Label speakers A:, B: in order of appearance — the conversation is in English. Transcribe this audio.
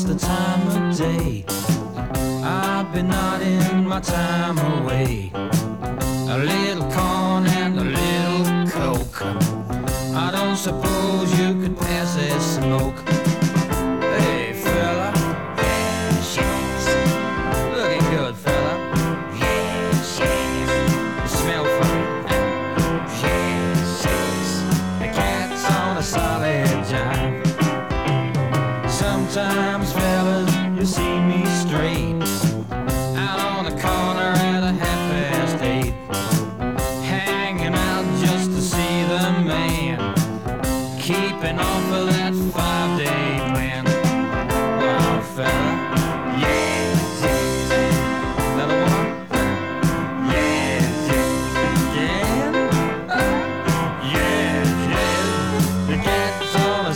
A: the time of day. I've been nodding my time away. A little corn and a little coke. I don't suppose you could pass that smoke. Hey fella, yes, yes. Looking good fella, yes, yes. You smell fine, yes, yes. The cat's on a solid jive. Sometimes fellas, you see me straight out on the corner at 8:30, hanging out just to see the man, keeping off of that 5-day plan. Oh, fella.